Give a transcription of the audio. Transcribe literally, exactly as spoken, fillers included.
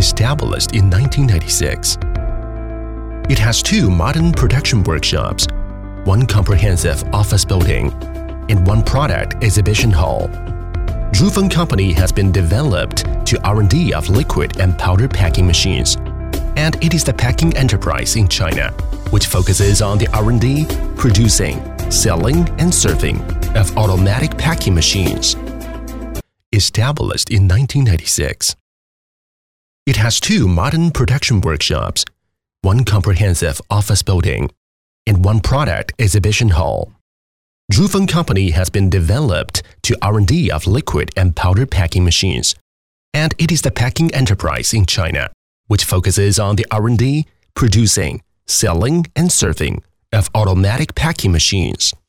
established in nineteen ninety-six. It has two modern production workshops, one comprehensive office building, and one product exhibition hall. Zhufeng Company has been developed to R and D of liquid and powder packing machines, and it is the packing enterprise in China, which focuses on the R and D, producing, selling, and serving of automatic packing machines. Established in nineteen ninety-six. It has two modern production workshops, one comprehensive office building, and one product exhibition hall. Zhufeng Company has been developed to R and D of liquid and powder packing machines, and it is the packing enterprise in China, which focuses on the R and D, producing, selling, and serving of automatic packing machines.